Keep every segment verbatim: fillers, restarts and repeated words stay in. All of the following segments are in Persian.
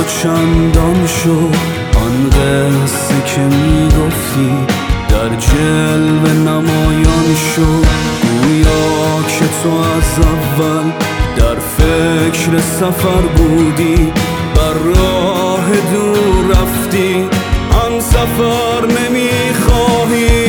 چندان شد آن قصه که میگفتی، در جلوه نمایان شد. گویا که تو از اول در فکر سفر بودی، بر راه دور رفتی، آن سفر نمیخواهی.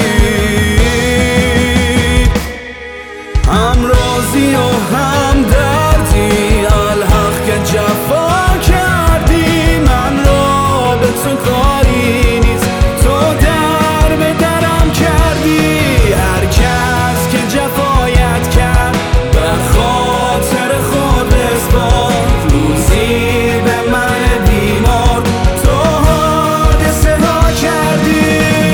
هم رازی و هم دردی، الحق که جفا کردی. من را به تو کاری نیست، تو در به درم کردی. هر کس که جفایت کرد به خاطر خود بسپار، روزی به من بیمار تو حادثه ها کردی.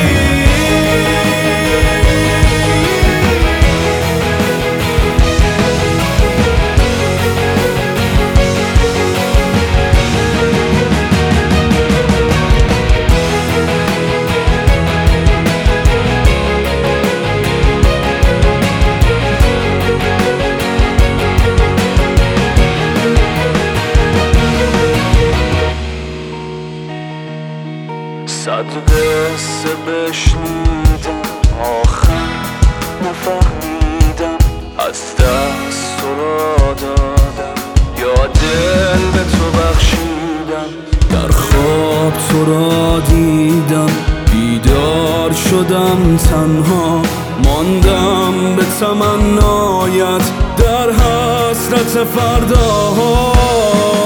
صد قصه بشنیدم، آخر نفهمیدم. از دست تو را دادم یا دل به تو بخشیدم. در خواب تو را دیدم، بیدار شدم تنها. ماندم به تمنایت در حسرت فرداها.